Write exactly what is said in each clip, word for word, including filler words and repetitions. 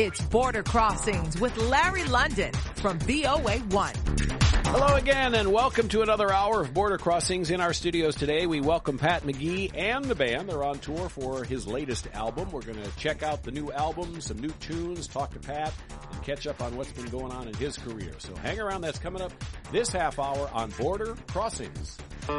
It's Border Crossings with Larry London from V O A one. Hello again, and welcome to another hour of Border Crossings. In our studios today, we welcome Pat McGee and the band. They're on tour for his latest album. We're going to check out the new album, some new tunes, talk to Pat, and catch up on what's been going on in his career. So hang around. That's coming up this half hour on Border Crossings.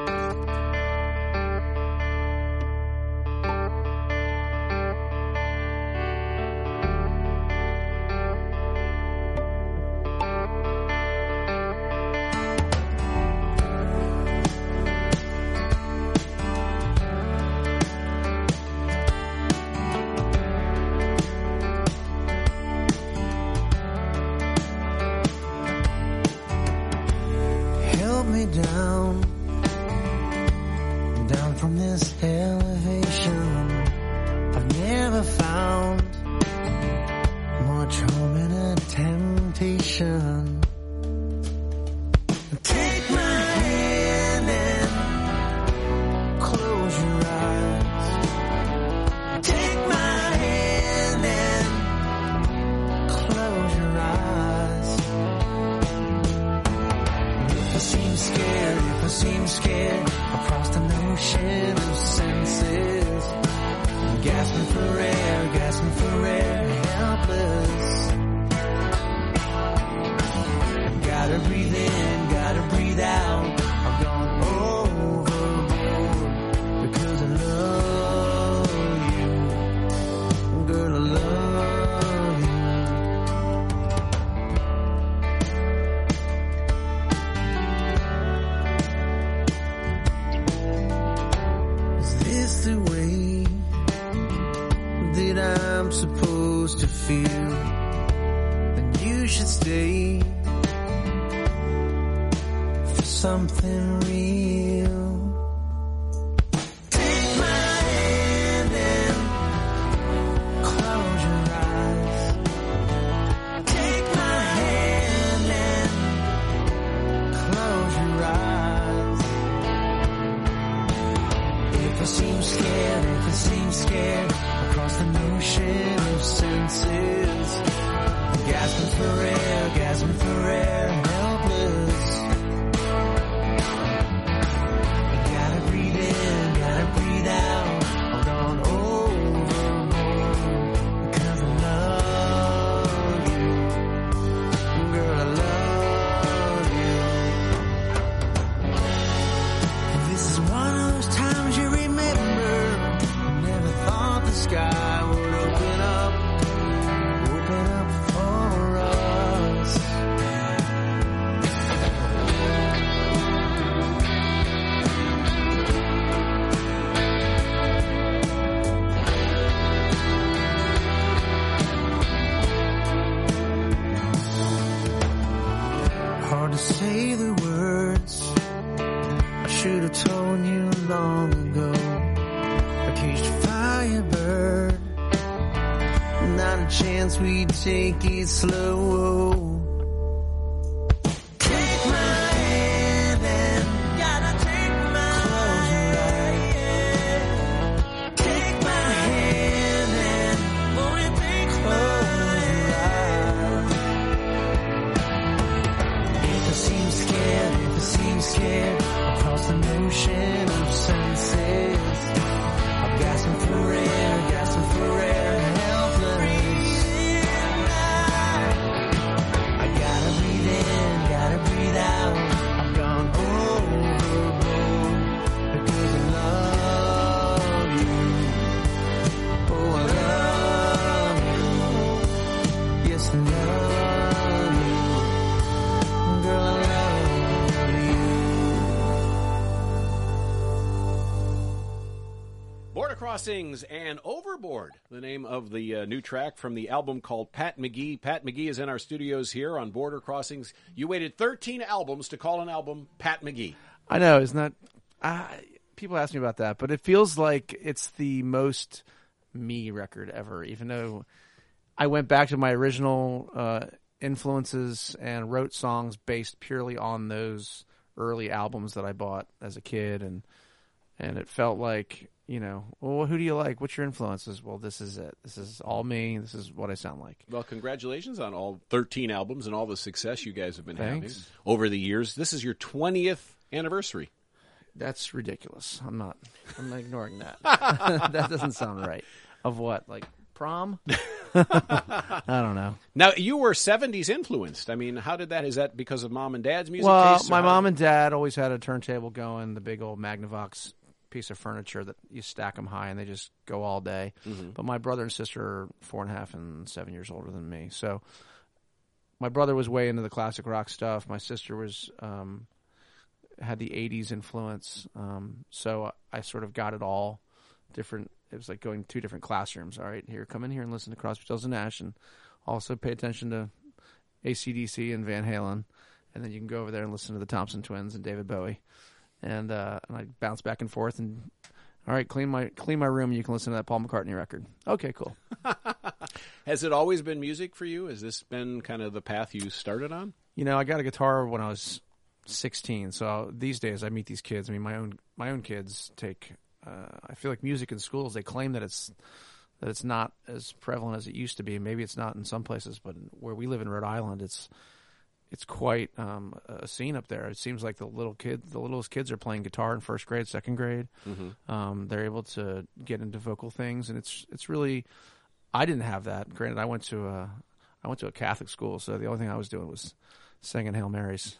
Take it slow. Take my hand and gotta take my hand. Take my hand and won't you take my hand? If I seem scared, if I seem scared, across an ocean of senses, I'm gasping for air, gasping for air, helpless. Out. I've gone overboard because I love you. Oh, I love you. Yes, I love you. Girl, I love you. Border Crossings and Overboard, the name of the uh, new track from the album called Pat McGee. Pat McGee is in our studios here on Border Crossings. You waited thirteen albums to call an album Pat McGee. I know, isn't that... Uh, people ask me about that, but it feels like it's the most me record ever, even though I went back to my original uh, influences and wrote songs based purely on those early albums that I bought as a kid, and and it felt like you know, well, who do you like? What's your influences? Well, this is it. This is all me. This is what I sound like. Well, congratulations on all thirteen albums and all the success you guys have been Thanks. having over the years. This is your twentieth anniversary. That's ridiculous. I'm not. I'm not ignoring that. That doesn't sound right. Of what? Like prom? I don't know. Now, you were seventies influenced. I mean, how did that? Is that because of mom and dad's music Well, taste? or my how- mom and dad always had a turntable going, the big old Magnavox piece of furniture that you stack them high and they just go all day. Mm-hmm. But my brother and sister are four and a half and seven years older than me. So my brother was way into the classic rock stuff. My sister was um, had the eighties influence. Um, so I sort of got it all different. It was like going to two different classrooms. All right, here, come in here and listen to Crosby, Stills and Nash, and also pay attention to A C D C and Van Halen. And then you can go over there and listen to the Thompson Twins and David Bowie. And, uh, and I bounce back and forth and, all right, clean my clean my room and you can listen to that Paul McCartney record. Okay, cool. Has it always been music for you? Has this been kind of the path you started on? You know, I got a guitar when I was sixteen. So these days I meet these kids. I mean, my own my own kids take. Uh, I feel like music in schools. They claim that it's that it's not as prevalent as it used to be. Maybe it's not in some places, but where we live in Rhode Island, it's it's quite um, a scene up there. It seems like the little kid, the littlest kids are playing guitar in first grade, second grade. Mm-hmm. Um, they're able to get into vocal things, and it's it's really. I didn't have that. Granted, I went to a I went to a Catholic school, so the only thing I was doing was singing Hail Marys.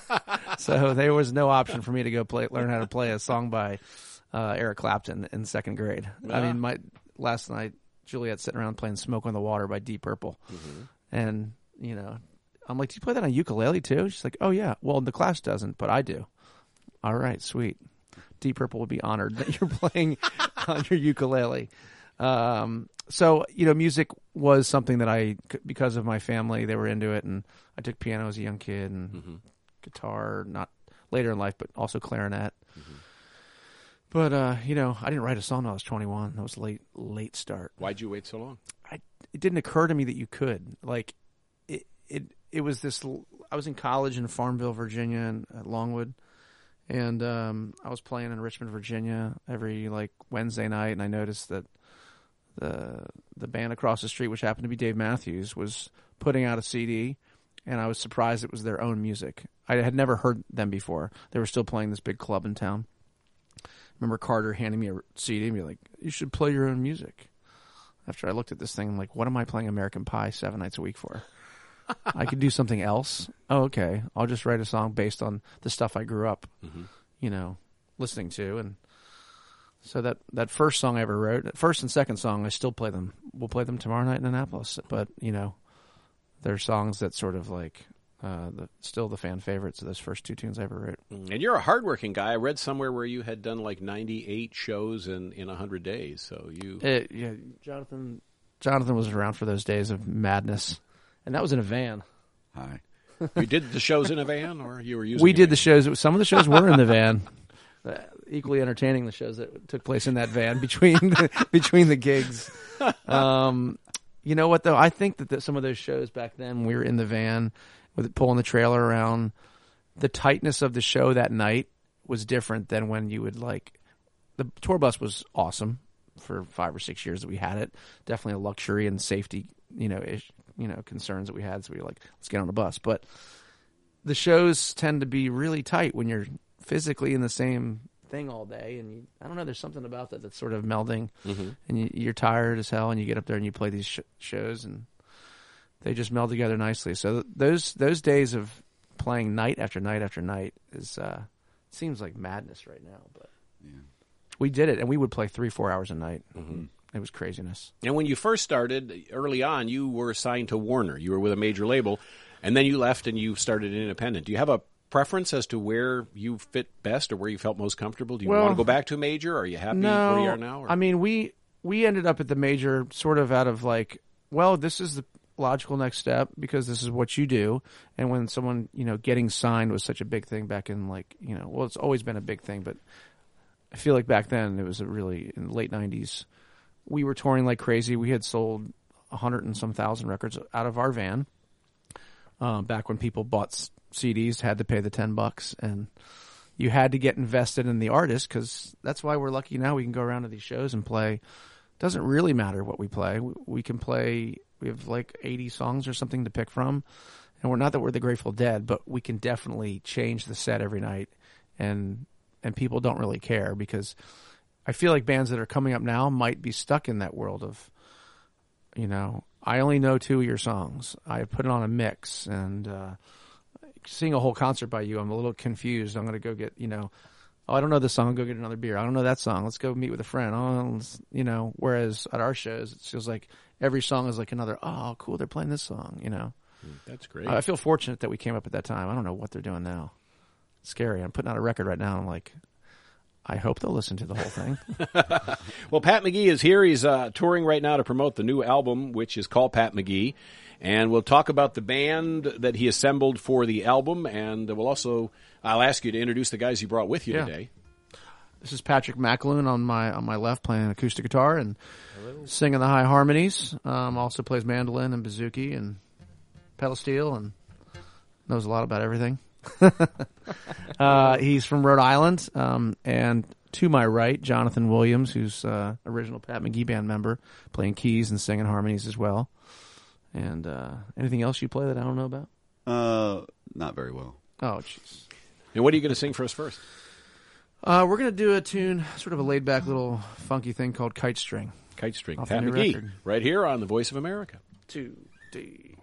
So there was no option for me to go play learn how to play a song by uh, Eric Clapton in second grade. Yeah. I mean, my last night Juliet sitting around playing "Smoke on the Water" by Deep Purple, Mm-hmm. and you know. I'm like, do you play that on ukulele too? She's like, oh yeah. Well, the class doesn't, but I do. All right, sweet. Deep Purple would be honored that you're playing on your ukulele. Um, so, you know, music was something that I, because of my family, they were into it, and I took piano as a young kid and Mm-hmm. guitar, not later in life, but also clarinet. Mm-hmm. But, uh, you know, I didn't write a song until I was twenty-one. That was late, late start. Why'd you wait so long? I, it didn't occur to me that you could. Like, it, it, it was this. I was in college in Farmville, Virginia, and at Longwood, and um, I was playing in Richmond, Virginia, every like Wednesday night, and I noticed that the the band across the street, which happened to be Dave Matthews, was putting out a C D, and I was surprised it was their own music. I had never heard them before. They were still playing this big club in town. I remember Carter handing me a C D and be like, "You should play your own music." After I looked at this thing, I'm like, what am I playing American Pie seven nights a week for? I could do something else. Oh, okay. I'll just write a song based on the stuff I grew up, Mm-hmm. you know, listening to. And so that, that first song I ever wrote, that first and second song, I still play them. We'll play them tomorrow night in Annapolis. But, you know, they're songs that sort of like, uh, the, still the fan favorites of those first two tunes I ever wrote. And you're a hardworking guy. I read somewhere where you had done like ninety-eight shows in, in one hundred days. So you... It, yeah, Jonathan, Jonathan was around for those days of madness. And that was in a van. Hi. You did the shows in a van, or you were using We a did van? the shows. Some of the shows were in the van. Uh, equally entertaining, the shows that took place in that van between the, between the gigs. Um, you know what, though? I think that the, some of those shows back then, we were in the van with it, pulling the trailer around. The tightness of the show that night was different than when you would like. The tour bus was awesome for five or six years that we had it. Definitely a luxury and safety, you know, ish, you know, concerns that we had. So we were like, let's get on the bus. But the shows tend to be really tight when you're physically in the same thing all day. And you, I don't know, there's something about that that's sort of melding. Mm-hmm. And you, you're tired as hell, and you get up there and you play these sh- shows, and they just meld together nicely. So those those days of playing night after night after night is uh, seems like madness right now. But Yeah. we did it, and we would play three, four hours a night. Mm-hmm. It was craziness. And when you first started, early on, you were signed to Warner. You were with a major label, and then you left and you started independent. Do you have a preference as to where you fit best or where you felt most comfortable? Do you Well, want to go back to a major, or are you happy No, where you are now? Or? I mean, we we ended up at the major sort of out of like, well, this is the logical next step because this is what you do. And when someone, you know, getting signed was such a big thing back in like, you know, well, it's always been a big thing, but I feel like back then it was a really, in the late nineties, we were touring like crazy. We had sold a hundred and some thousand records out of our van. Um, back when people bought C Ds, had to pay the ten bucks, and you had to get invested in the artist, because that's why we're lucky now we can go around to these shows and play. Doesn't really matter what we play. We, we can play, we have like eighty songs or something to pick from. And we're not that we're the Grateful Dead, but we can definitely change the set every night. And and people don't really care, because I feel like bands that are coming up now might be stuck in that world of, you know, I only know two of your songs. I put it on a mix, and uh, seeing a whole concert by you, I'm a little confused. I'm going to go get, you know, oh, I don't know this song. I'll go get another beer. I don't know that song. Let's go meet with a friend. Oh, you know, whereas at our shows, it feels like every song is like another, oh, cool, they're playing this song, you know. That's great. I feel fortunate that we came up at that time. I don't know what they're doing now. It's scary. I'm putting out a record right now. I'm like, I hope they'll listen to the whole thing. Well, Pat McGee is here. He's uh, touring right now to promote the new album, which is called Pat McGee. And we'll talk about the band that he assembled for the album. And we'll also, I'll ask you to introduce the guys you brought with you yeah. today. This is Patrick McAloon on my on my left, playing acoustic guitar and Hello. singing the high harmonies. Um, also plays mandolin and bouzouki and pedal steel, and knows a lot about everything. uh, he's from Rhode Island, um, and to my right, Jonathan Williams, who's uh, original Pat McGee band member, playing keys and singing harmonies as well. And uh, anything else you play that I don't know about? Uh, not very well. Oh, jeez. And what are you going to sing for us first? Uh, we're going to do a tune, sort of a laid-back little funky thing called Kite String. Kite String. Off Pat the new McGee, record. right here on The Voice of America. Two, three,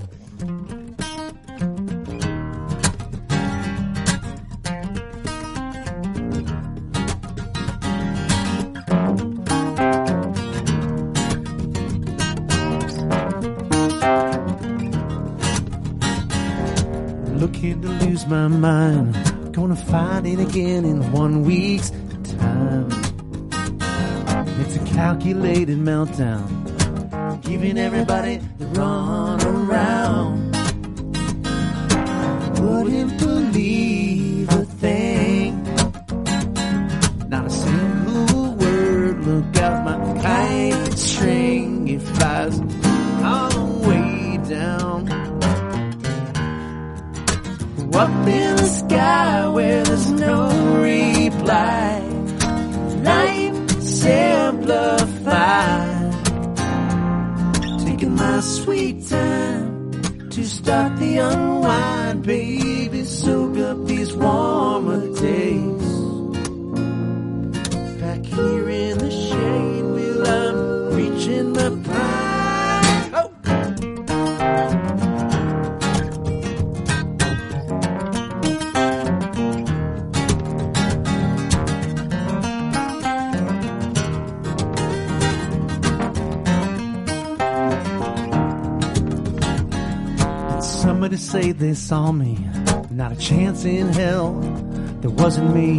Looking to lose my mind, gonna find it again in one week's time. It's a calculated meltdown, giving everybody the run around. Wouldn't believe a thing, not a single word. Look out, my kite string, it flies all the way down. Up in the sky where there's no reply, life simplified. Taking my sweet time to start the unwind, baby. Soak up these warmer days. Back here in the shade, well, I'm reaching my prime. Oh. Somebody say they saw me, not a chance in hell, there wasn't me.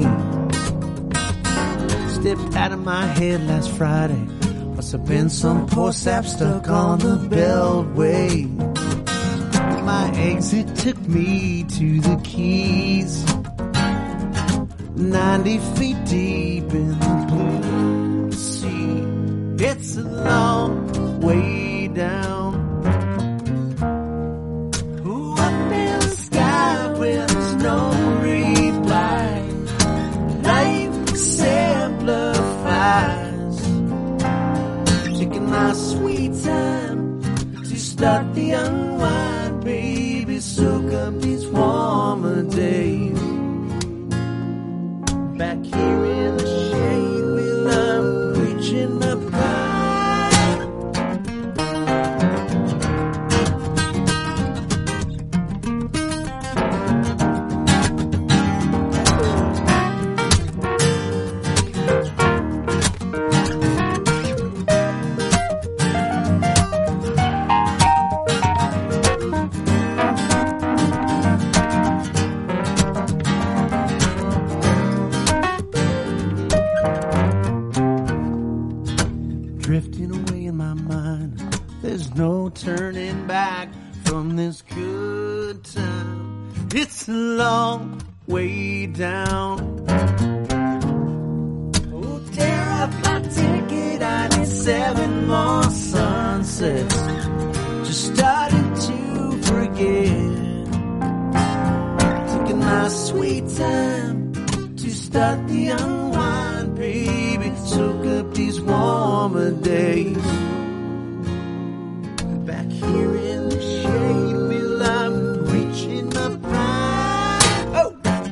Stepped out of my head last Friday, must have been some poor sap stuck on the beltway. My exit took me to the Keys, ninety feet deep in the blue sea. It's a long way down. No reply, life simplifies. Taking my sweet time to start the unwind, baby. Soak up these warmer days. Back here in the shade, well, I'm reaching my prime. Drifting away in my mind, there's no turning back from this good time. It's a long way down. Oh, tear up my ticket, I need seven more sunsets. Just starting to forget. Taking my sweet time start the unwind, baby. Soak up these warmer days. Back here in the shade, feel I'm reaching my prime. Oh!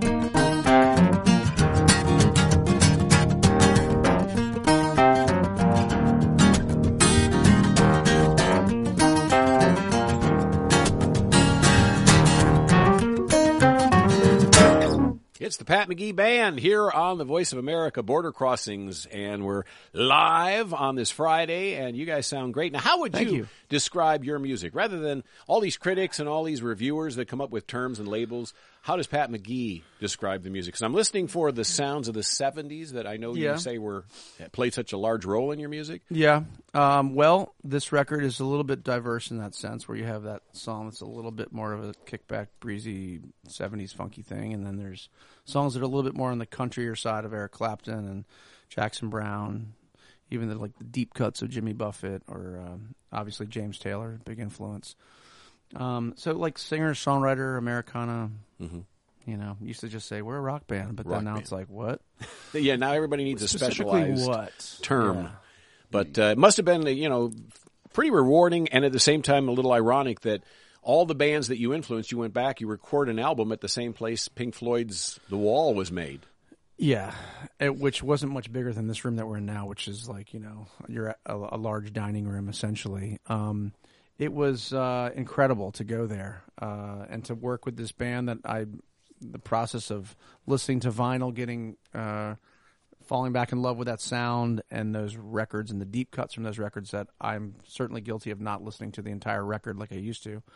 It's the Pat McGee Band here on the Voice of America Border Crossings, and we're live on this Friday, and you guys sound great. Now, how would Thank you, you. describe your music? Rather than all these critics and all these reviewers that come up with terms and labels, how does Pat McGee describe the music? Because I'm listening for the sounds of the seventies that I know Yeah. you say were played such a large role in your music. Yeah. Um, well, this record is a little bit diverse in that sense, where you have that song that's a little bit more of a kickback, breezy seventies funky thing, and then there's songs that are a little bit more on the countryer side of Eric Clapton and Jackson Brown, even the like the deep cuts of Jimmy Buffett, or um, obviously James Taylor, big influence. Um, so like singer, songwriter, Americana. Mm-hmm. You know, used to just say we're a rock band, but Rock then now band. it's like what? Yeah, now everybody needs a Specifically specialized what? term. Yeah. But uh, it must have been, you know, pretty rewarding, and at the same time a little ironic that all the bands that you influenced, you went back, you record an album at the same place Pink Floyd's The Wall was made. Yeah, it, which wasn't much bigger than this room that we're in now, which is like, you know, you're at a, a large dining room essentially. Um, it was uh, incredible to go there uh, and to work with this band that I, the process of listening to vinyl, getting, uh, falling back in love with that sound and those records and the deep cuts from those records that I'm certainly guilty of not listening to the entire record like I used to.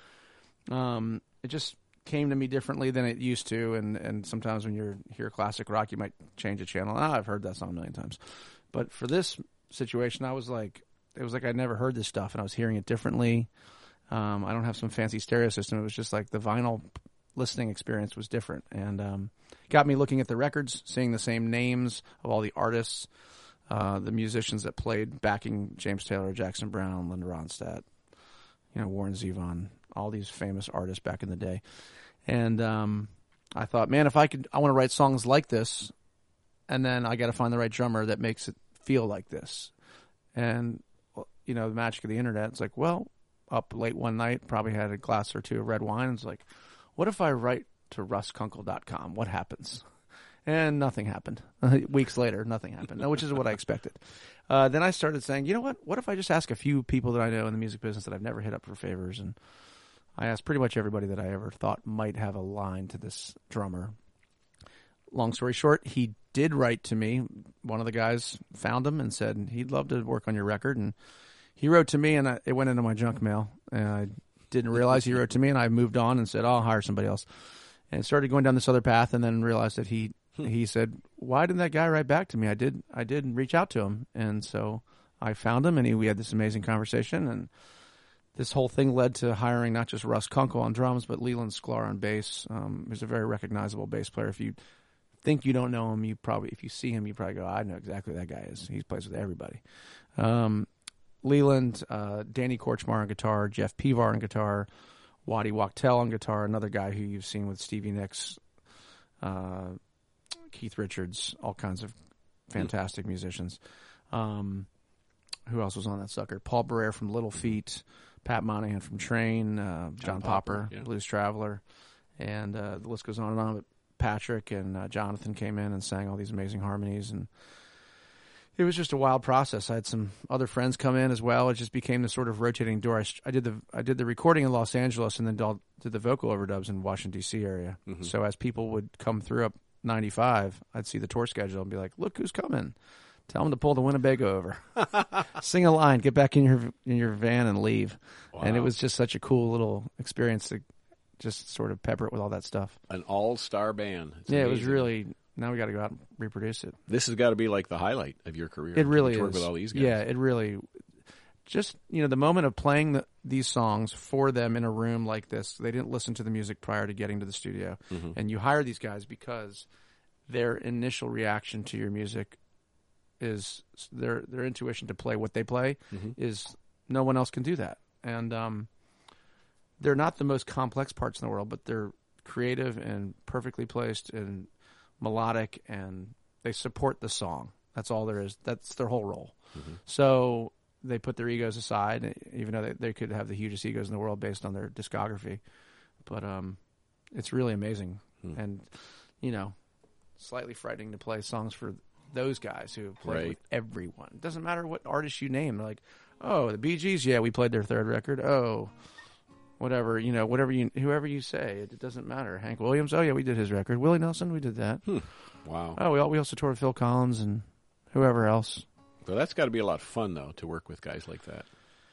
Um, it just came to me differently than it used to, and, and sometimes when you're hear classic rock, you might change a channel. Oh, I've heard that song a million times. But for this situation, I was like, it was like I'd never heard this stuff, and I was hearing it differently. Um, I don't have some fancy stereo system. It was just like the vinyl listening experience was different, and um, got me looking at the records, seeing the same names of all the artists, uh, the musicians that played backing James Taylor, Jackson Brown, Linda Ronstadt, you know, Warren Zevon, all these famous artists back in the day. And um, I thought, man, if I could, I want to write songs like this, and then I got to find the right drummer that makes it feel like this. And, you know, the magic of the internet, it's like, well, up late one night, probably had a glass or two of red wine, and it's like, what if I write to russ kunkel dot com? What happens? And nothing happened. Weeks later, nothing happened, which is what I expected. Uh, then I started saying, you know what? What if I just ask a few people that I know in the music business that I've never hit up for favors? And I asked pretty much everybody that I ever thought might have a line to this drummer. Long story short, he did write to me. One of the guys found him and said he'd love to work on your record. And he wrote to me, and I, it went into my junk mail. And I didn't realize he wrote to me, and I moved on and said, oh, I'll hire somebody else. And started going down this other path, and then realized that he he said, why didn't that guy write back to me? I did I did reach out to him. And so I found him, and he, we had this amazing conversation. And this whole thing led to hiring not just Russ Kunkel on drums, but Leland Sklar on bass. Um, he's a very recognizable bass player. If you think you don't know him, you probably, if you see him, you probably go, I know exactly who that guy is. He plays with everybody. Um, Leland, uh, Danny Korchmar on guitar, Jeff Pivar on guitar, Waddy Wachtel on guitar, another guy who you've seen with Stevie Nicks, uh, Keith Richards, all kinds of fantastic musicians. Um, who else was on that sucker? Paul Barrere from Little Feat, Pat Monahan from Train, uh, John, John Popper, Popper yeah. Blues Traveler, and uh, the list goes on and on. But Patrick and uh, Jonathan came in and sang all these amazing harmonies, and it was just a wild process. I had some other friends come in as well. It just became this sort of rotating door. I, I did the I did the recording in Los Angeles, and then did the vocal overdubs in Washington D C area. Mm-hmm. So as people would come through up ninety-five, I'd see the tour schedule and be like, "Look who's coming! Tell them to pull the Winnebago over, sing a line, get back in your in your van, and leave." Wow. And it was just such a cool little experience to just sort of pepper it with all that stuff. An all-star band. It's yeah, amazing. It was really. Now we got to go out and reproduce it. This has got to be like the highlight of your career. It really to is. Work with all these guys. Yeah, it really. Just, you know, the moment of playing the, these songs for them in a room like this, they didn't listen to the music prior to getting to the studio. Mm-hmm. And you hire these guys because their initial reaction to your music is their their intuition to play what they play mm-hmm. is no one else can do that. And um, they're not the most complex parts in the world, but they're creative and perfectly placed and melodic and They support the song. That's all there is. That's their whole role. Mm-hmm. So they put their egos aside, even though they, they could have the hugest egos in the world based on their discography. But um, it's really amazing. Hmm. And, you know, slightly frightening to play songs for those guys who have played right. with everyone. It doesn't matter what artist you name. They're like, oh, the Bee Gees, yeah, we played their third record. Oh, whatever, you know, whatever you, whoever you say, it, it doesn't matter. Hank Williams, oh, yeah, we did his record. Willie Nelson, we did that. Hmm. Wow. Oh, we, all, we also toured with Phil Collins and whoever else. So that's got to be a lot of fun, though, to work with guys like that.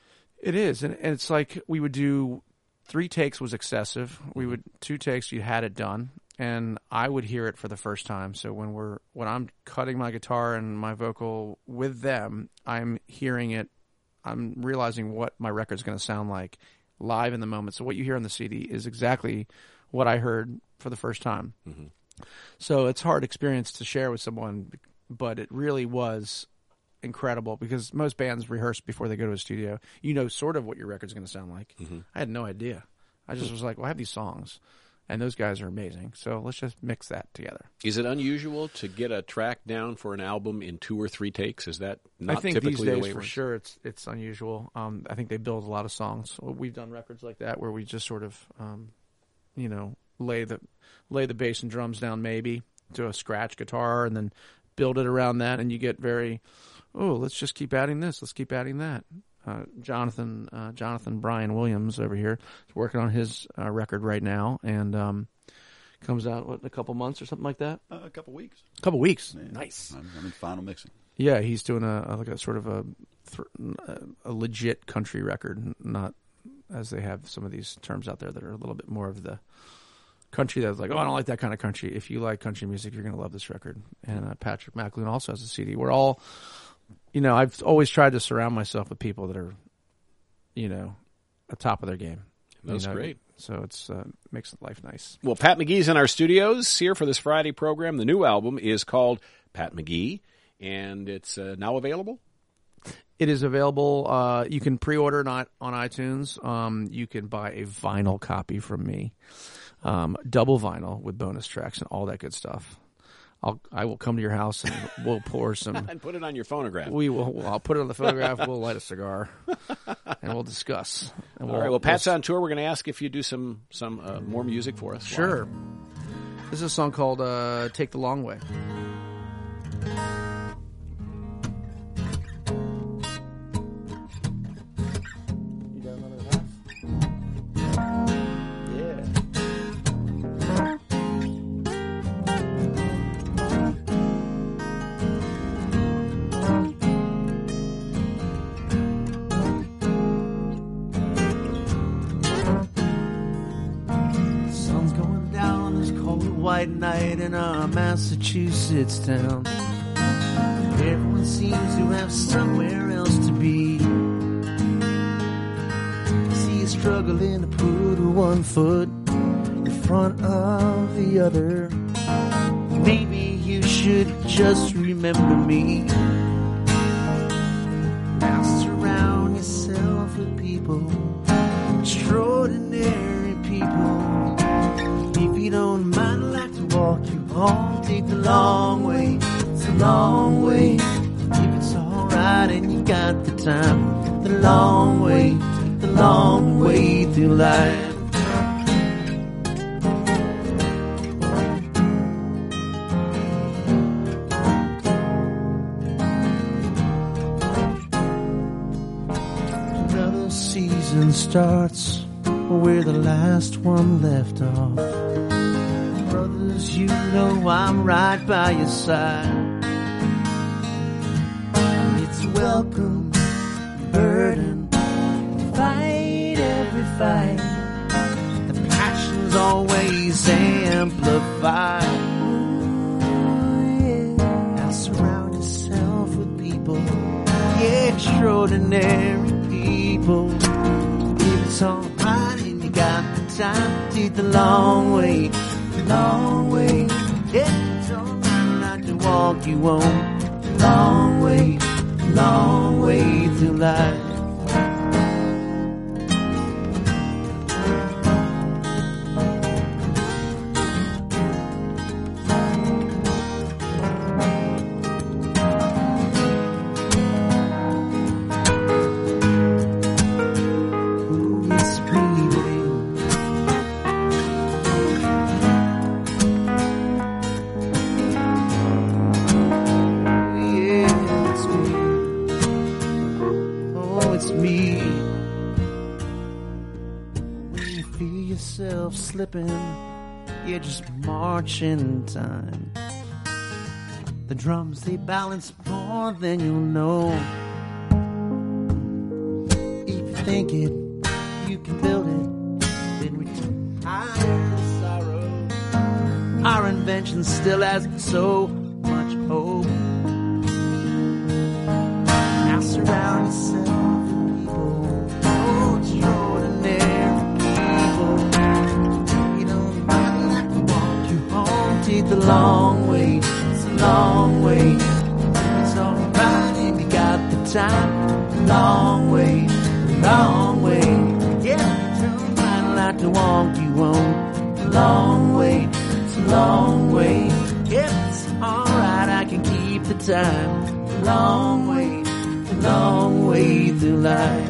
It is, and, and it's like we would do three takes was excessive. We would two takes, you had it done, and I would hear it for the first time. So when we're when I'm cutting my guitar and my vocal with them, I'm hearing it. I'm realizing what my record's going to sound like live in the moment. So what you hear on the C D is exactly what I heard for the first time. Mm-hmm. So it's a hard experience to share with someone, but it really was incredible because most bands rehearse before they go to a studio. You know sort of what your record's going to sound like. Mm-hmm. I had no idea. I just was like, well, I have these songs, and those guys are amazing, so let's just mix that together. Is it unusual to get a track down for an album in two or three takes? Is that not I think typically these days, the way it for works? sure, it's it's unusual. Um, I think they build a lot of songs. We've done records like that where we just sort of, um, you know, lay the lay the bass and drums down maybe to a scratch guitar, and then build it around that, and you get very, oh, let's just keep adding this, let's keep adding that. Uh, Jonathan uh, Jonathan Brian Williams over here is working on his uh, record right now, and um, comes out what, in a couple months or something like that. Uh, a couple weeks. A couple weeks. Yeah. Nice. I'm, I'm in final mixing. Yeah, he's doing a, a like a sort of a th- a legit country record, not as they have some of these terms out there that are a little bit more of the country that's like, oh, I don't like that kind of country. If you like country music, you're going to love this record. And uh, Patrick McAloon also has a C D. We're all, you know, I've always tried to surround myself with people that are, you know, at top of their game. That's you know? great. So it's uh, makes life nice. Well, Pat McGee's in our studios here for this Friday program. The new album is called Pat McGee, and it's uh, now available? It is available. Uh, you can pre-order not on iTunes. Um, you can buy a vinyl copy from me. Um, double vinyl with bonus tracks and all that good stuff. I'll I will come to your house and we'll pour some and put it on your phonograph. We will. I'll put it on the phonograph. We'll light a cigar and we'll discuss. And we'll, all right. Well, Pat's we'll, on tour. We're going to ask if you do some some uh, more music for us. Sure. Live. This is a song called uh, "Take the Long Way." White night in our Massachusetts town. Everyone seems to have somewhere else to be. See you struggling to put one foot in front of the other. Maybe you should just remember me. Now surround yourself with people, extraordinary people. If you don't mind, I'd like to walk you home. Take the long way, it's a long way. If it's alright and you got the time, the long way, the long way through life. Another season starts where the last one left off. Brothers, you know I'm right by your side. It's welcome, burden, fight every fight. The passion's always amplified. Now surround yourself with people, yeah, extraordinary people. If it's alright and you got the time, take the long way. Long way, yeah, it's alright, I'd like to walk you home. Long way, long way through life. it's me. When you feel yourself slipping, you're just marching in time. The drums, they balance more than you'll know. If you think it, you can build it, then retire the sorrow. Our invention still has so much hope. Now surround yourself with people, oh, extraordinary people. You don't mind like to walk you home, take the long way. Long way. It's alright if you got the time. Long way, long way. Yeah, don't mind like to walk you home. Long way, it's a long way. Yeah, it's alright, I can keep the time. Long way, long way through life.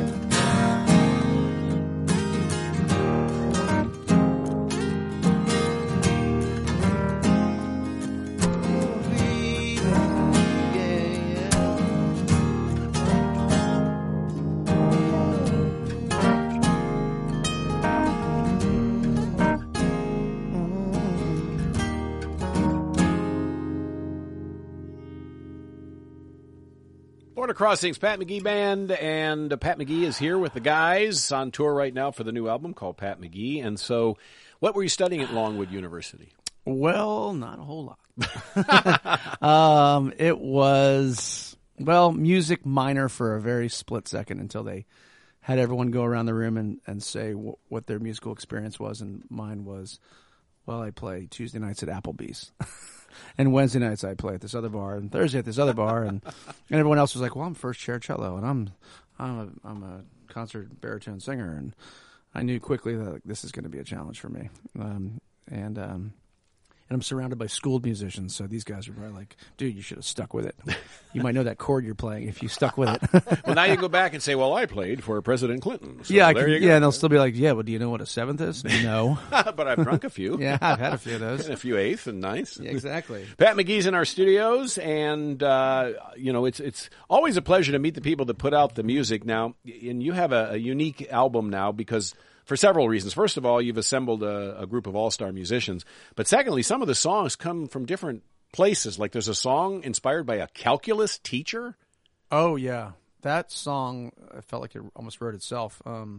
Border Crossings, Pat McGee Band, and uh, Pat McGee is here with the guys on tour right now for the new album called Pat McGee. And so, what were you studying at Longwood University? Well, not a whole lot. um, it was, well, music minor for a very split second until they had everyone go around the room and, and say w- what their musical experience was. And mine was, well, I play Tuesday nights at Applebee's. And Wednesday nights I play at this other bar, and Thursday at this other bar, and, and everyone else was like, "Well, I'm first chair cello, and I'm I'm a I'm a concert baritone singer," and I knew quickly that like, this is going to be a challenge for me. Um, and um, and I'm surrounded by schooled musicians, so these guys are probably like, "Dude, you should have stuck with it. You might know that chord you're playing if you stuck with it." Well, now you go back and say, "Well, I played for President Clinton." So yeah, I there can, you go. yeah, and they'll still be like, "Yeah, well, do you know what a seventh is?" No, But I've drunk a few. yeah, I've had a few of those. And a few eighths and ninths. Yeah, exactly. Pat McGee's in our studios, and uh, you know it's it's always a pleasure to meet the people that put out the music. Now, and you have a, a unique album now because for several reasons. First of all, you've assembled a, a group of all-star musicians, but secondly, some of the songs come from different places. Like there's a song inspired by a calculus teacher. Oh yeah, that song I felt like it almost wrote itself. Um,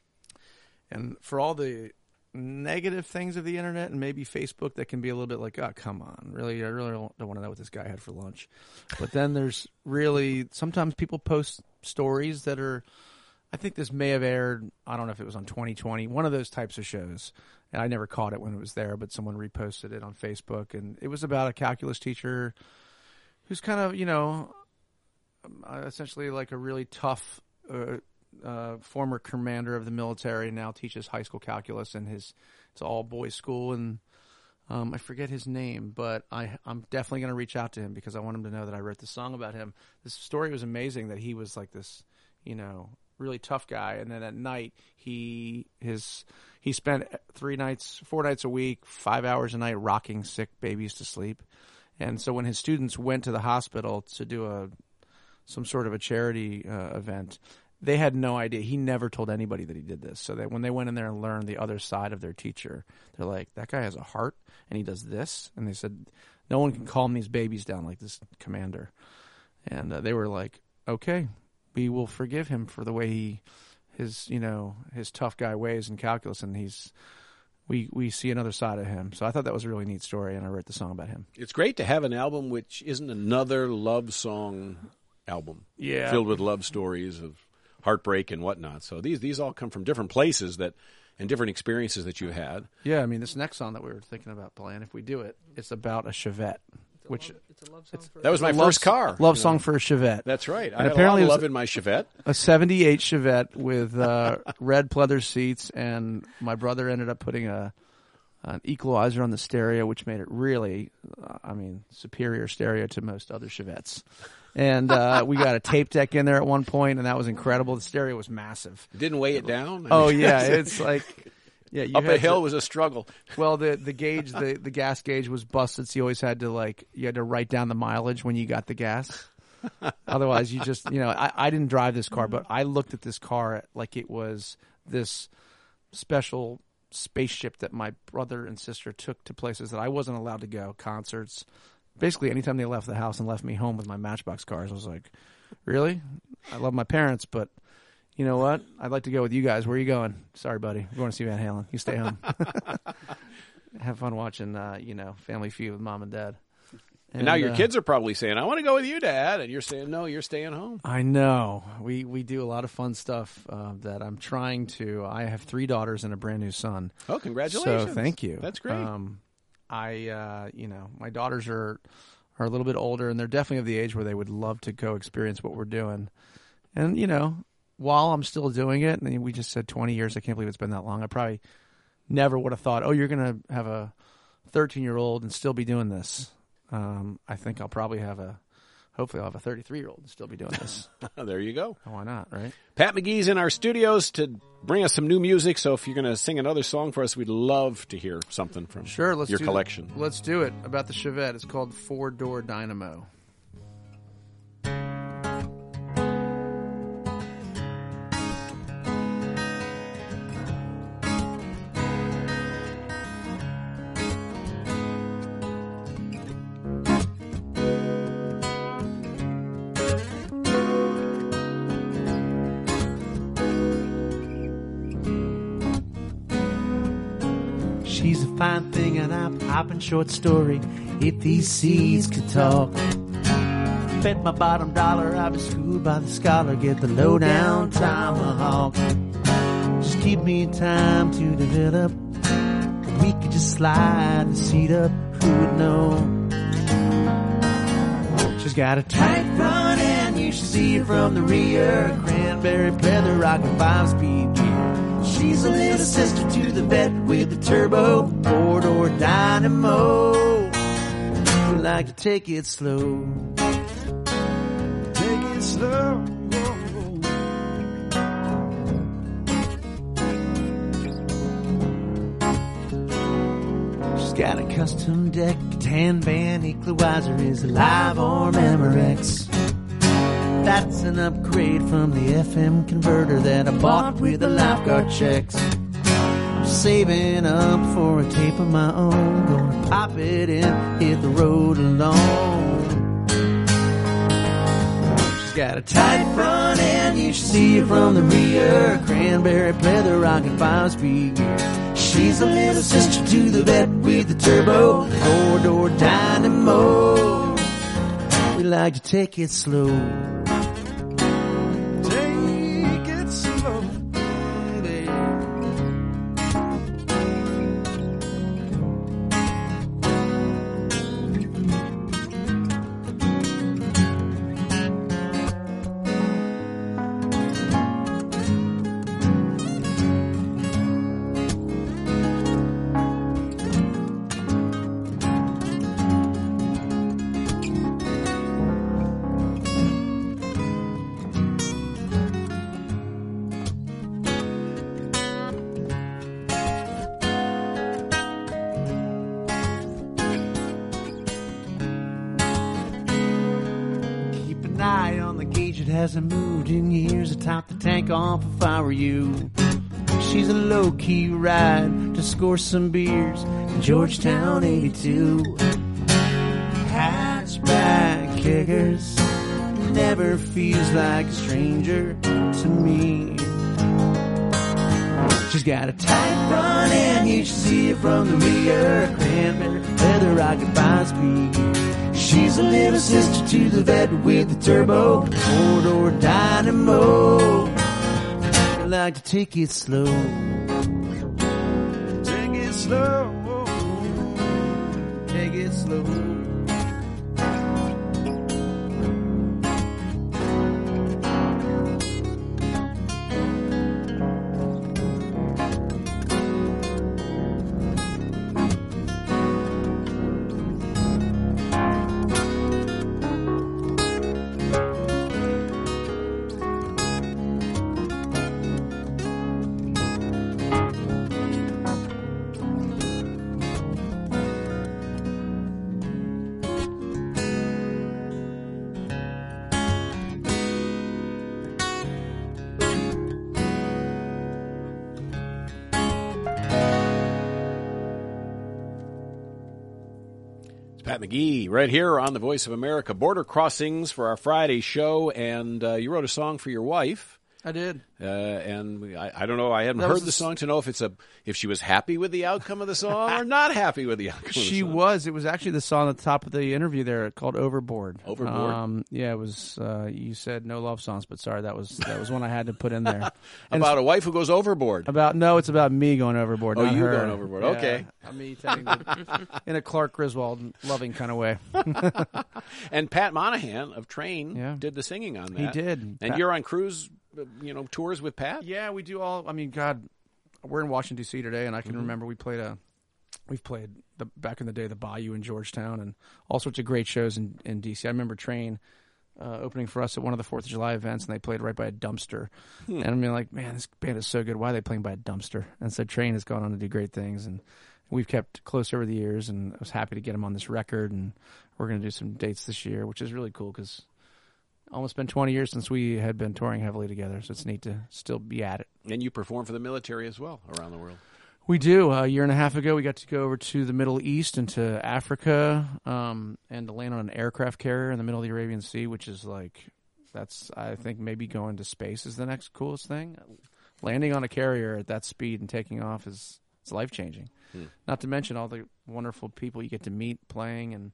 and for all the negative things of the internet and maybe Facebook that can be a little bit like, oh, come on, really, I really don't, don't want to know what this guy had for lunch. But then there's really, sometimes people post stories that are, I think this may have aired, I don't know if it was on twenty twenty, one of those types of shows. And I never caught it when it was there, but someone reposted it on Facebook. And it was about a calculus teacher who's kind of, you know, essentially like a really tough uh, uh, former commander of the military, now teaches high school calculus, and his it's all boys school, and um, I forget his name, but I I'm definitely going to reach out to him because I want him to know that I wrote the song about him. This story was amazing that he was like this, you know, really tough guy, and then at night he his he spent three nights, four nights a week, five hours a night rocking sick babies to sleep, and so when his students went to the hospital to do a some sort of a charity uh, event, they had no idea. He never told anybody that he did this. So that when they went in there and learned the other side of their teacher, they're like, that guy has a heart and he does this. And they said, no one can calm these babies down like this commander. And uh, they were like, okay, we will forgive him for the way he, his, you know, his tough guy ways in calculus. And he's, we, we see another side of him. So I thought that was a really neat story. And I wrote the song about him. It's great to have an album which isn't another love song album. Yeah. Filled with love stories of heartbreak and whatnot. So these these all come from different places that and different experiences that you had. Yeah, I mean, this next song that we were thinking about playing, if we do it, it's about a Chevette. It's a Which love, it's a love song for That was my love, first car. Love you song know. for a Chevette. That's right. I And had apparently a it lot was of love in my Chevette. A seventy-eight Chevette with uh, red pleather seats, and my brother ended up putting a an equalizer on the stereo, which made it really, uh, I mean, superior stereo to most other Chevettes. And uh, we got a tape deck in there at one point, and that was incredible. The stereo was massive. It didn't weigh it down. I Oh mean, yeah, it's like yeah, you up a had hill to- was a struggle. Well, the the gauge, the, the gas gauge was busted, so you always had to like you had to write down the mileage when you got the gas. Otherwise, you just, you know, I, I didn't drive this car, but I looked at this car like it was this special spaceship that my brother and sister took to places that I wasn't allowed to go, concerts. Basically, anytime they left the house and left me home with my Matchbox cars, I was like, really? I love my parents, but you know what? I'd like to go with you guys. Where are you going? Sorry, buddy. We're going to see Van Halen. You stay home. Have fun watching, uh, you know, Family Feud with mom and dad. And, and now your uh, kids are probably saying, I want to go with you, Dad. And you're saying, no, you're staying home. I know. We we do a lot of fun stuff uh, that I'm trying to. I have three daughters and a brand new son. Oh, congratulations. So thank you. That's great. Um, I, uh, you know, my daughters are are a little bit older, and they're definitely of the age where they would love to go experience what we're doing. And, you know, while I'm still doing it, and we just said twenty years, I can't believe it's been that long. I probably never would have thought, oh, you're going to have a thirteen-year-old and still be doing this. Um, I think I'll probably have a, hopefully I'll have a thirty-three-year-old and still be doing this. There you go. Why not, right? Pat McGee's in our studios to bring us some new music. So if you're going to sing another song for us, we'd love to hear something from sure, let's your do collection. The, let's do it. About the Chevette. It's called Four Door Dynamo. She's a fine thing and I'm popping short story. If these seeds could talk, bet my bottom dollar I'll be schooled by the scholar. Get the lowdown tomahawk. Just give me time to develop. We could just slide the seat up. Who would know? She's got a tight front end. You should see it from the rear. Cranberry pleather rocking five-speed gear. She's a little sister to the vet with the turbo four-door dynamo. We like to take it slow. Take it slow. She's got a custom deck, tan band equalizer is a live arm Amerex. That's an upgrade from the F M converter that I bought with the lifeguard checks. I'm saving up for a tape of my own. Gonna pop it in, hit the road alone. She's got a tight front end, you should see it from the rear. Cranberry pleather rocking five-speed gear. She's a little sister to the vet with the turbo four-door dynamo. We like to take it slow. Hasn't moved in years. I top the tank off if I were you. She's a low-key ride to score some beers in Georgetown eighty-two. Hatchback kickers never feels like a stranger to me. She's got a tight front end, you should see it from the rear. Cranberry leather rocking five-speed. She's a little sister to the vet with the turbo four-door dynamo. I like to take it slow. Take it slow. Take it slow. Pat McGee, right here on the Voice of America Border Crossings for our Friday show. And uh, you wrote a song for your wife. I did. Uh, and I, I don't know, I haven't That heard was the a- song to know if it's a if she was happy with the outcome of the song or not happy with the outcome of the She song. was. It was actually the song at the top of the interview there called Overboard. Overboard? Um, yeah, it was. Uh, you said no love songs, but sorry, that was that was one I had to put in there. And About a wife who goes overboard. About no, it's about me going overboard. Oh, not you her. going overboard. Yeah, Okay. me taking the, in a Clark Griswold loving kind of way. And Pat Monahan of Train Yeah. did the singing on that. He did. And Pat- you're on cruise, uh, you know, tours with Pat? Yeah, we do all. I mean, God, we're in Washington D C today, and I can Mm-hmm. remember we played a. We've played the back in the day the Bayou in Georgetown, and all sorts of great shows in, in D C. I remember Train uh, opening for us at one of the Fourth of July events, and they played right by a dumpster. Hmm. And I mean, like, man, this band is so good. Why are they playing by a dumpster? And so Train has gone on to do great things, and we've kept close over the years. And I was happy to get him on this record, and we're going to do some dates this year, which is really cool because. Almost been twenty years since we had been touring heavily together, so it's neat to still be at it. And you perform for the military as well around the world. We do. Uh, a year and a half ago, we got to go over to the Middle East and to Africa um, and to land on an aircraft carrier in the middle of the Arabian Sea, which is like, that's, I think, maybe going to space is the next coolest thing. Landing on a carrier at that speed and taking off is it's life-changing. Hmm. Not to mention all the wonderful people you get to meet playing and,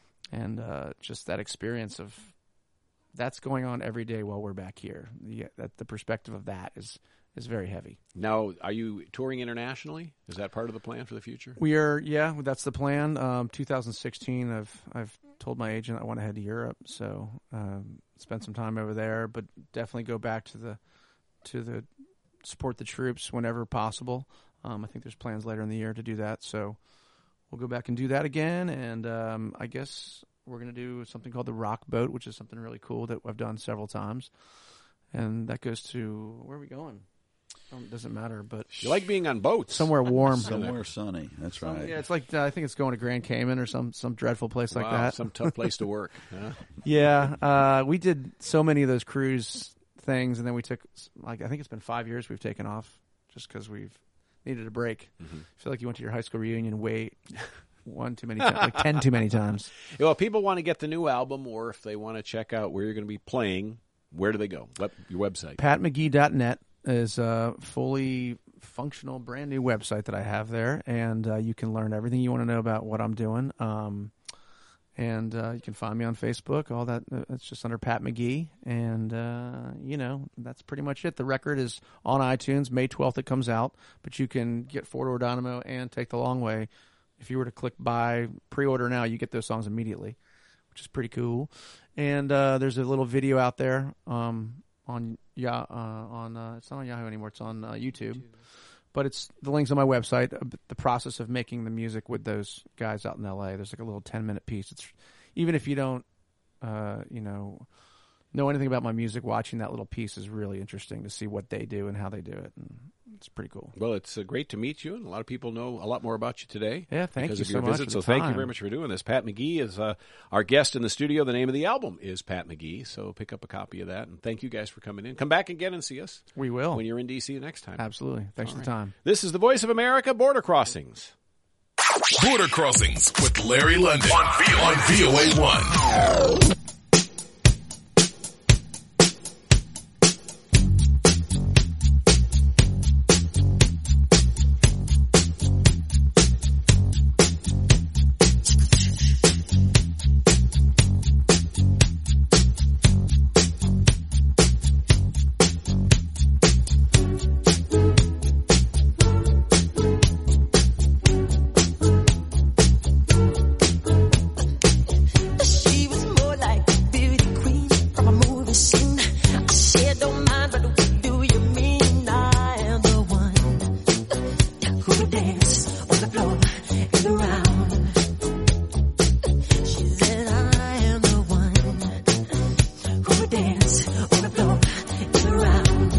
and uh, just that experience of... That's going on every day while we're back here. The, that, the perspective of that is is very heavy. Now, are you touring internationally? Is that part of the plan for the future? We are, yeah, that's the plan. Um, two thousand sixteen, I've I've told my agent I want to head to Europe, so um, spend some time over there, but definitely go back to the to the support the troops whenever possible. Um, I think there's plans later in the year to do that, so we'll go back and do that again. And um, I guess. We're going to do something called the Rock Boat, which is something really cool that I've done several times. And that goes to, where are we going? Um, doesn't matter, but You like being on boats. somewhere warm. Somewhere sunny. That's right. Yeah, it's like, uh, I think it's going to Grand Cayman or some, some dreadful place like Wow, that. some tough place to work. Huh? Yeah, uh, we did so many of those cruise things, and then we took, like, I think it's been five years we've taken off just because we've needed a break. Mm-hmm. I feel like you went to your high school reunion way... One too many times, like ten too many times. Well, if people want to get the new album or if they want to check out where you're going to be playing, where do they go? What, your website? pat mcgee dot net is a fully functional, brand new website that I have there, and uh, you can learn everything you want to know about what I'm doing. Um, and uh, you can find me on Facebook. All that uh, it's just under Pat McGee, and uh, you know that's pretty much it. The record is on iTunes. May twelfth it comes out, but you can get Four Door Dynamo and Take the Long Way. If you were to click buy, pre-order now, you get those songs immediately, which is pretty cool. And uh, there's a little video out there um, on yeah uh, on uh, it's not on Yahoo anymore. It's on uh, YouTube. YouTube, but it's the links on my website. Uh, the process of making the music with those guys out in L A. There's like a little ten minute piece. It's even if you don't uh, you know know anything about my music, watching that little piece is really interesting to see what they do and how they do it. And it's pretty cool. Well, it's uh, great to meet you, and a lot of people know a lot more about you today. Yeah, thank because you of so your much visit. for So the thank you time. very much for doing this. Pat McGee is uh, our guest in the studio. The name of the album is Pat McGee, so pick up a copy of that. And thank you guys for coming in. Come back again and see us We will. when you're in D C next time. Absolutely. Thanks All for the right. time. This is the Voice of America Border Crossings. Border Crossings with Larry London on V O A one. She was more like a beauty queen from a movie scene. I said, don't mind, but what do you mean? I am the one who would dance on the floor and around. She said, I am the one who would dance on the floor and around.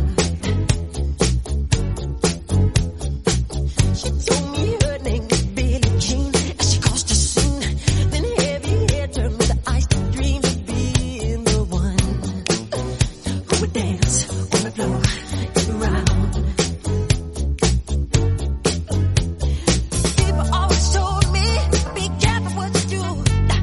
She told me her name was Billie Jean as she caused a scene. Then heavy hair turned with the ice to dream of being the one who would dance on the floor and around. People always told me, be careful what you do.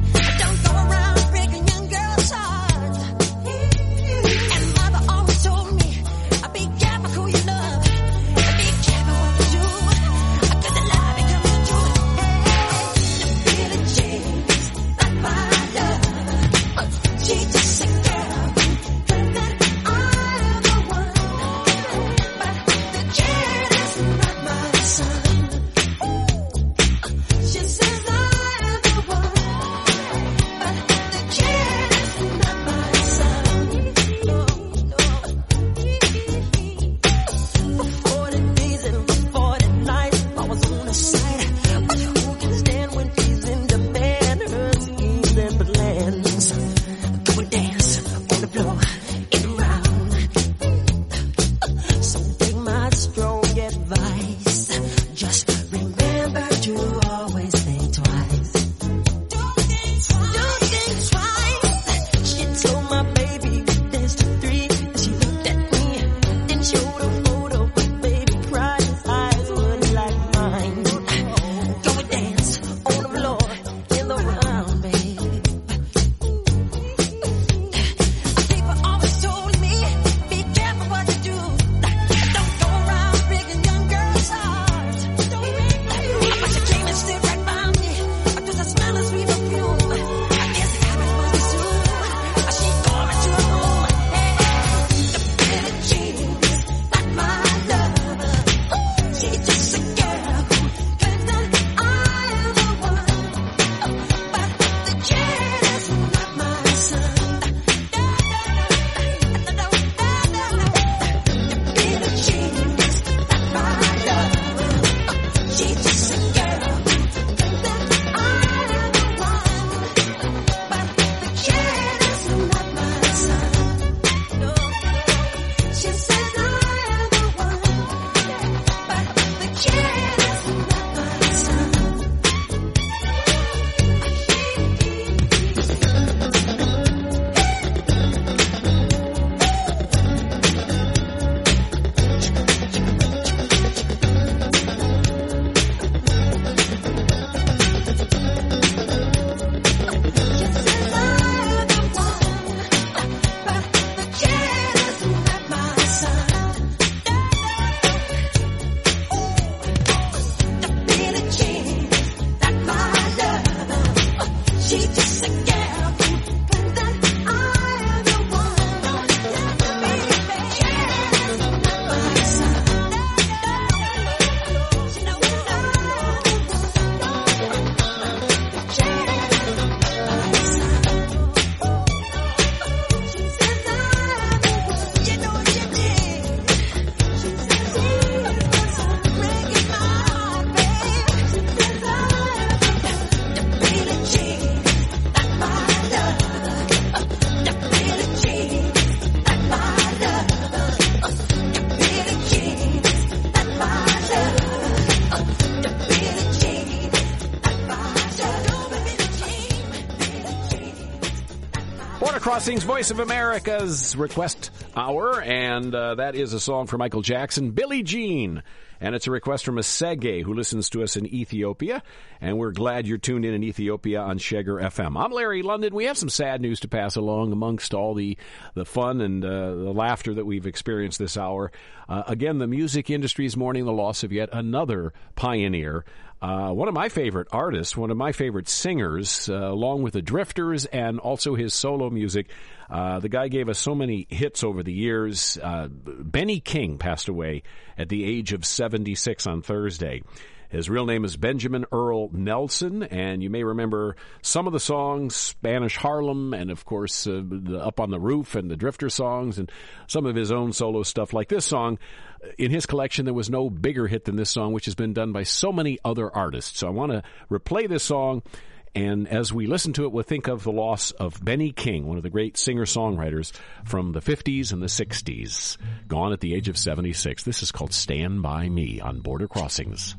Crossings, Voice of America's Request Hour, and uh, that is a song for Michael Jackson, Billie Jean. And it's a request from a Sege who listens to us in Ethiopia, and we're glad you're tuned in in Ethiopia on Sheger F M. I'm Larry London. We have some sad news to pass along amongst all the, the fun and uh, the laughter that we've experienced this hour. Uh, again, the music industry is mourning the loss of yet another pioneer. Uh, one of my favorite artists, one of my favorite singers, uh, along with the Drifters and also his solo music. Uh, the guy gave us so many hits over the years. Uh, Benny King passed away at the age of seventy-six on Thursday. His real name is Benjamin Earl Nelson, and you may remember some of the songs, Spanish Harlem, and of course uh, the Up on the Roof and the Drifter songs, and some of his own solo stuff like this song. In his collection, there was no bigger hit than this song, which has been done by so many other artists. So I want to replay this song, and as we listen to it, we'll think of the loss of Benny King, one of the great singer-songwriters from the fifties and the sixties, gone at the age of seventy-six. This is called Stand By Me on Border Crossings.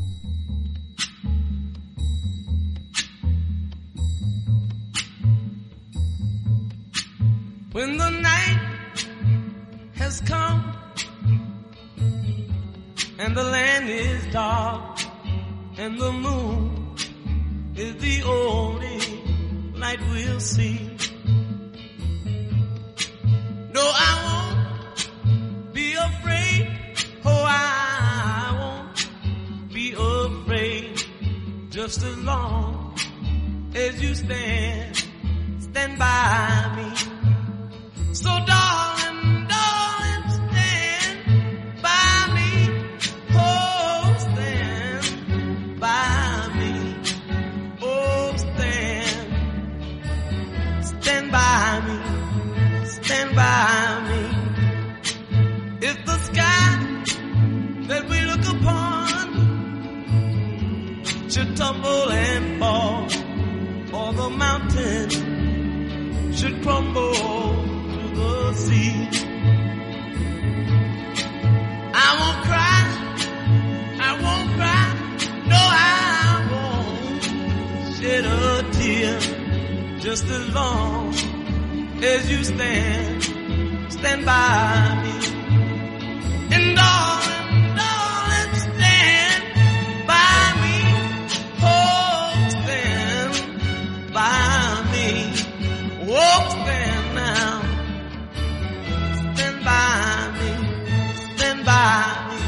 When the night has come and the land is dark and the moon is the only light we'll see. No, I won't be afraid. Oh, I won't be afraid. Just as long as you stand, stand by me. So darling, darling, stand by me. Oh, stand by me. Oh, stand. Stand by me. Stand by me. If the sky that we look upon should tumble and fall, or the mountain should crumble the sea, I won't cry, I won't cry, no, I won't shed a tear, just as long as you stand, stand by me. And darling, darling, stand by me, oh, stand by me, oh, stand now. Stand by me, stand by me.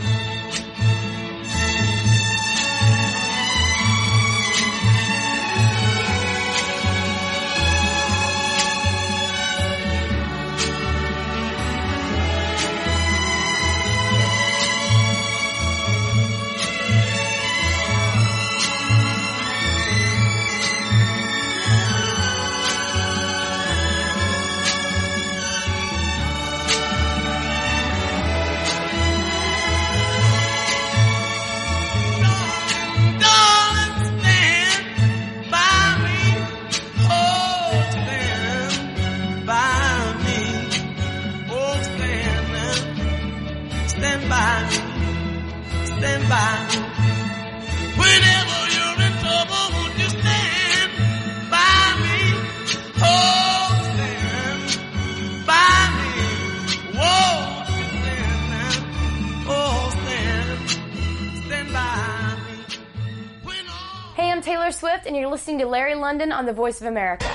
Stand by me. Whenever you're in trouble, won't you stand by me? Oh, stand by me. Whoa, stand now. Oh, stand, stand by me. When all... Hey, I'm Taylor Swift, and you're listening to Larry London on the Voice of America.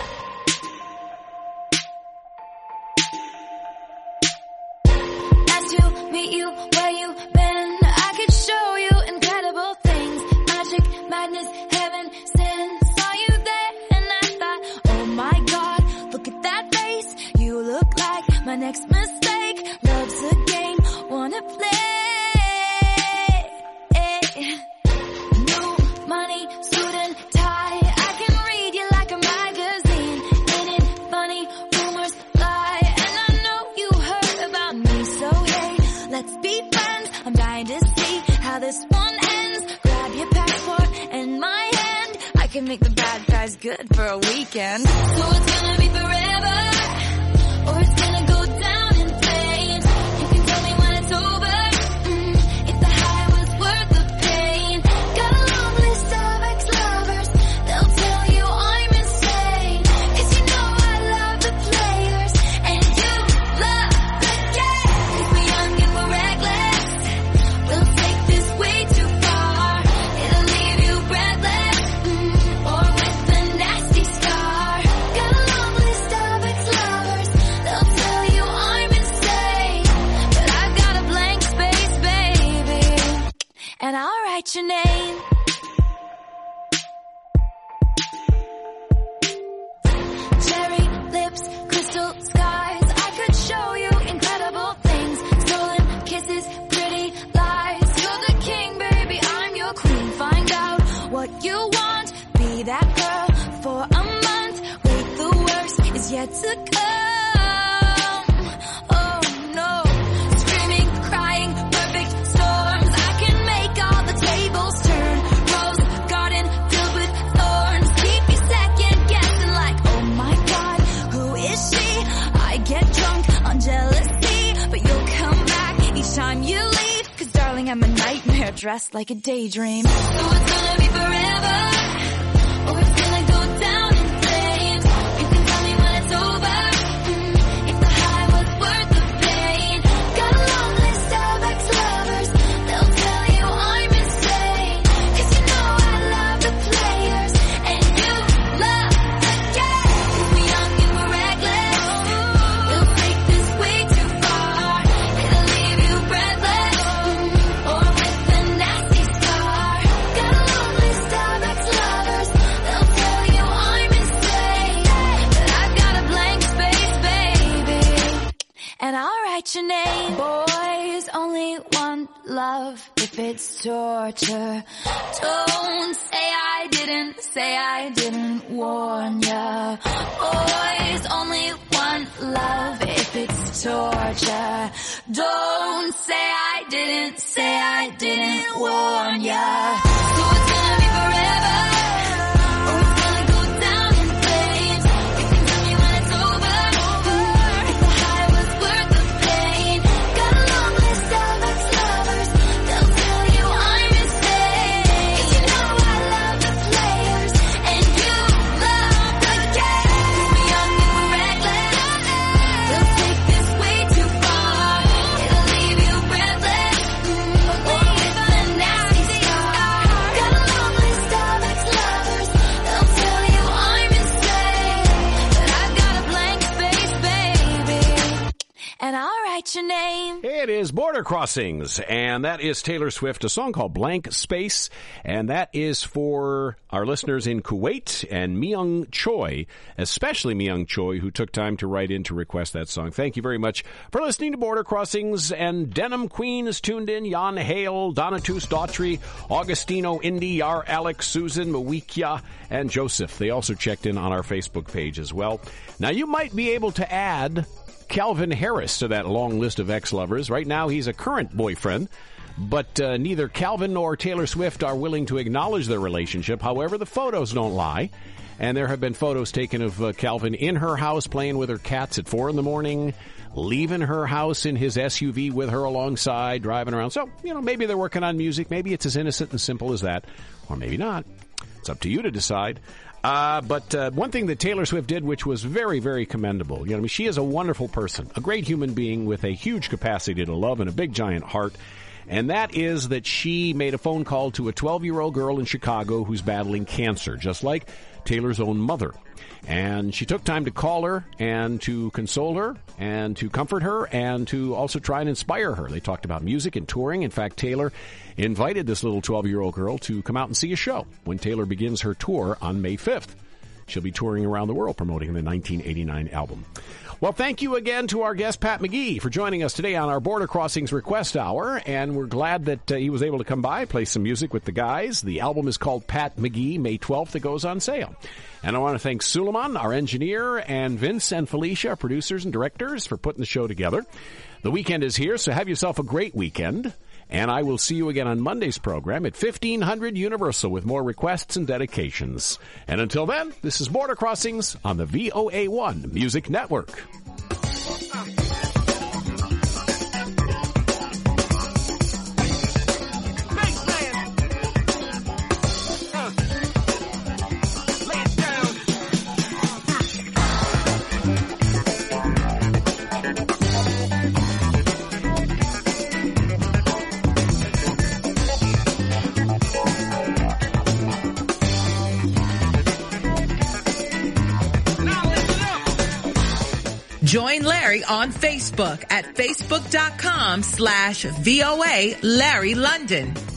Nice to meet you, where you been? I could show you incredible things. Magic, madness, heaven, sin. Saw you there and I thought, oh my God, look at that face. You look like my next mistake. Love's a game, wanna play. New money, suit and tie. I can read you like a magazine. Ain't it funny? Rumors lie. And I know you heard about me. So hey, let's be friends. I'm dying to see how this one ends. Grab your passport and my hand. I can make the bad guys good for a weekend. So it's gonna be forever, or it's gonna go down in flames. You can tell me when it's over, mm, if the high was worth the pain. Got a long list of ex-lovers, they'll tell you I'm insane. 'Cause you know I love the write your name. Cherry lips, crystal skies. I could show you incredible things. Stolen kisses, pretty lies. You're the king, baby, I'm your queen. Find out what you want. Be that girl for a month. Wait, the worst is yet to come. Oh no. Screaming, crying, perfect storms. I can make all the tables turn. Rose garden filled with thorns. Keep you second guessing like, oh my god, who is she? I get drunk on jealousy, but you'll come back each time you leave. Cause darling, I'm a nightmare dressed like a daydream. So it's gonna be forever, or it's gonna go down in flames. You can tell me when it's over, mm, if the high was worth the pain. Got a long list of ex-lovers, they'll tell you I'm insane. Cause you know I love the players, and you love the game. We're young and we're reckless, we'll take this way too far. It'll leave you breathless, mm, or with a nasty scar. Got a long list of ex-lovers, they'll tell you I'm insane. But I've got a blank space, baby, and I'll write your name. Boys only want love if it's torture. Don't say I didn't, say I didn't warn ya. Boys only want love if it's torture. Don't say I didn't, say I didn't warn ya. So it's gonna be forever, or it's gonna go down in flames. You can tell me when it's over, if the high was worth the pain. Got a long list of ex-lovers, they'll tell you I'm insane. Cause you know I love the players, and you love the game. We're young and we're reckless, we'll take this way too far. It'll leave you breathless, mm, or with a nasty scar. Got a long list of ex-lovers, they'll tell you I'm insane. But I've got a blank space, baby, and I'll write your name. It is Border Crossings, and that is Taylor Swift, a song called Blank Space, and that is for our listeners in Kuwait and Myung Choi, especially Myung Choi, who took time to write in to request that song. Thank you very much for listening to Border Crossings, and Denim Queen is tuned in, Jan Hale, Donatus Daughtry, Augustino, Indy, Yar, Alex, Susan, Mawikia, and Joseph. They also checked in on our Facebook page as well. Now, you might be able to add Calvin Harris to that long list of ex-lovers. Right now, he's a current boyfriend, but uh, neither Calvin nor Taylor Swift are willing to acknowledge their relationship. However, the photos don't lie, and there have been photos taken of uh, Calvin in her house playing with her cats at four in the morning, leaving her house in his S U V with her alongside, driving around. So, you know, maybe they're working on music. Maybe it's as innocent and simple as that, or maybe not. It's up to you to decide. Uh, but uh, one thing that Taylor Swift did, which was very, very commendable, you know, I mean, she is a wonderful person, a great human being with a huge capacity to love and a big, giant heart. And that is that she made a phone call to a twelve-year-old girl in Chicago who's battling cancer, just like Taylor's own mother. And she took time to call her and to console her and to comfort her and to also try and inspire her. They talked about music and touring. In fact, Taylor invited this little twelve-year-old girl to come out and see a show when Taylor begins her tour on May fifth. She'll be touring around the world promoting the nineteen eighty-nine album. Well, thank you again to our guest, Pat McGee, for joining us today on our Border Crossings Request Hour. And we're glad that uh, he was able to come by, play some music with the guys. The album is called Pat McGee, May twelfth. It goes on sale. And I want to thank Suleiman, our engineer, and Vince and Felicia, our producers and directors, for putting the show together. The weekend is here, so have yourself a great weekend. And I will see you again on Monday's program at fifteen hundred Universal with more requests and dedications. And until then, this is Border Crossings on the V O A one Music Network. Join Larry on Facebook at facebook.com slash VOA Larry London.